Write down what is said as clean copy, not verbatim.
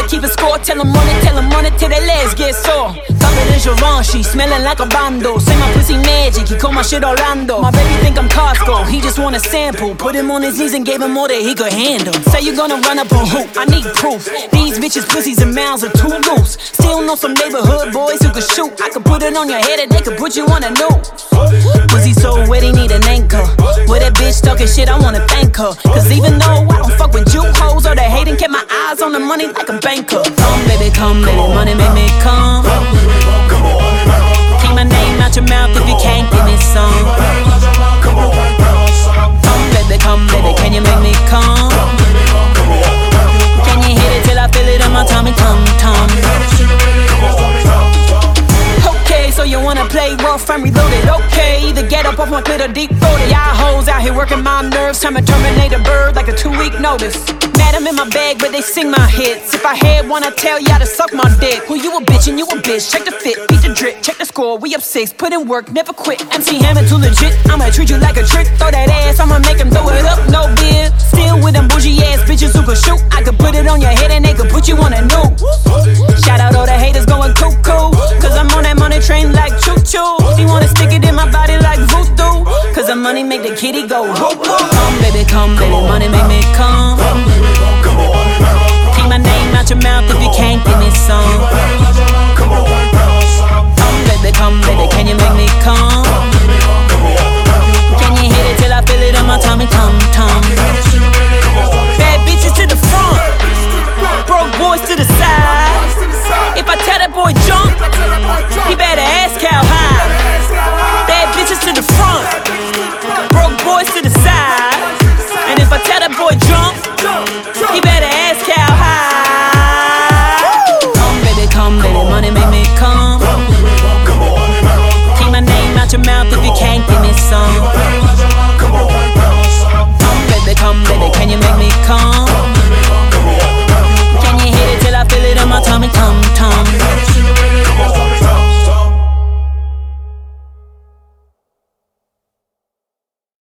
keep a score. Tell them run it till their legs get sore. Confident Givenchy, smelling like a bando. Say my pussy magic, he call my shit Orlando. My baby think I'm Costco, he just want a sample. Put him on his knees and gave him more than he could handle. Say you gonna run up on who? I need proof. These bitches pussies and mouths are too loose. Still know some neighborhood boys who could shoot. I could put it on your head and they could put you on a noose. Pussy so wet he need an anchor. With that bitch talking shit, I wanna thank her. Cause even though I don't fuck with you hoes or the hating, kept my eyes on the money like a banker. Come baby, money make me come. Take my name out your mouth if you can't give me some. Come baby, can you make me come? Can you hit it till I feel it in my tummy, tum. Okay, so you wanna play rough and reloaded? Okay, either get up off my clit or deep throated. Y'all hoes out here working my nerves, time to terminate a bird like a 2-week notice. Mad I'm in my bag, but they sing my hits. If I had one, I'd tell y'all to suck my dick. Who you a bitch and you a bitch? Check the fit, beat the drip, check the score. We up 6, put in work, never quit. MC Hammer too legit, I'ma treat you like a trick. Throw that ass, I'ma make him throw it up, no beer. Still with them bougie ass bitches who could shoot. I could put it on your head and they could put you on a noose. Shout out all the haters going cuckoo, cause I'm on that money train like choo-choo. He wanna stick it in my body like voodoo, cause the money make the kitty go whoop. Come baby, money make me come.